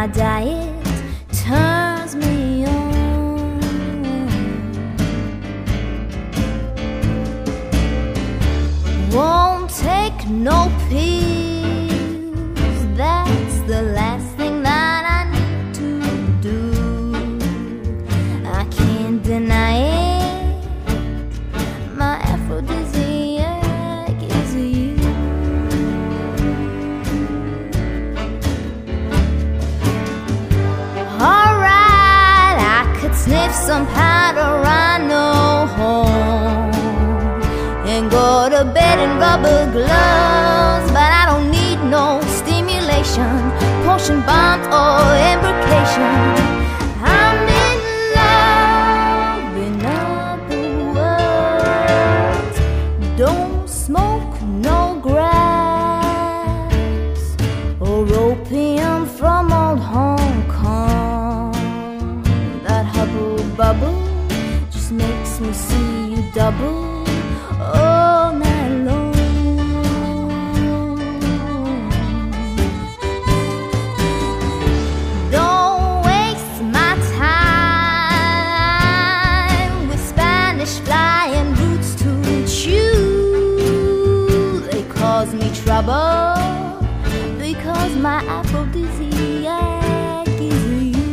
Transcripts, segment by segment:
my diet turns me on. Won't take no pills, that's the last thing that I need to do. I can't deny it, my aphrodisiac is you. Alright, I could sniff some powder, I know home, and go to bed in rubber gloves, but I don't need no stimulation, potion bombs or embrocation. I'm in love, in other words. Don't smoke no grass or opium from old Hong Kong. That hubble bubble just makes me see you double all night long. Don't waste my time with Spanish flying roots to chew. They cause me trouble because my aphrodisiac is you.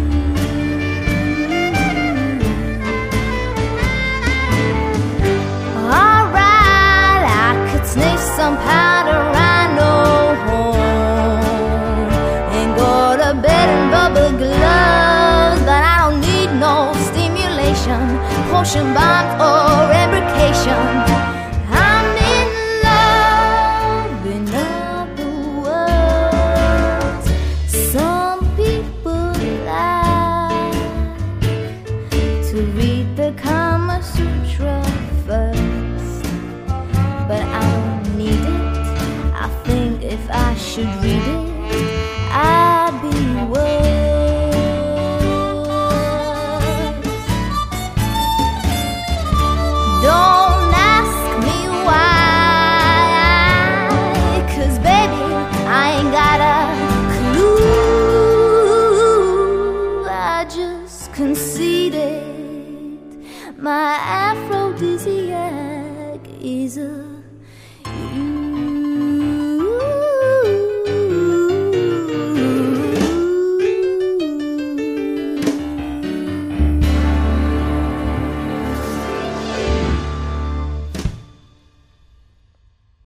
Alright, I could sniff some powder, I know home, and go to bed in rubber gloves, but I don't need no stimulation, potion bombs or embrocation. I'm in love, in other words. Some people like to read the Kama Sutra first, but I don't need it. I think if I should read it,